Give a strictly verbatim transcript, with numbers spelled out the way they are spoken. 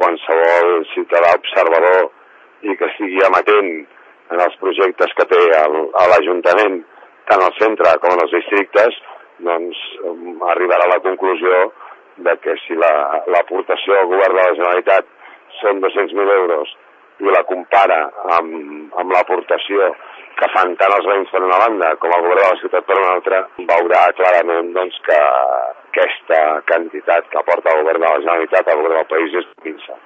qualsevol ciutadà observador i que estigui amatent en els projectes que té a l'Ajuntament, tant al centre com en els districtes, doncs arribarà a la conclusió de que si l'aportació al govern de la Generalitat són dos-cents mil euros i la compara amb, amb l'aportació que fan tant els veïns per una banda com el govern de la ciutat per una altra, veurà clarament doncs, que aquesta quantitat que aporta el govern de la Generalitat al govern del país és minsa.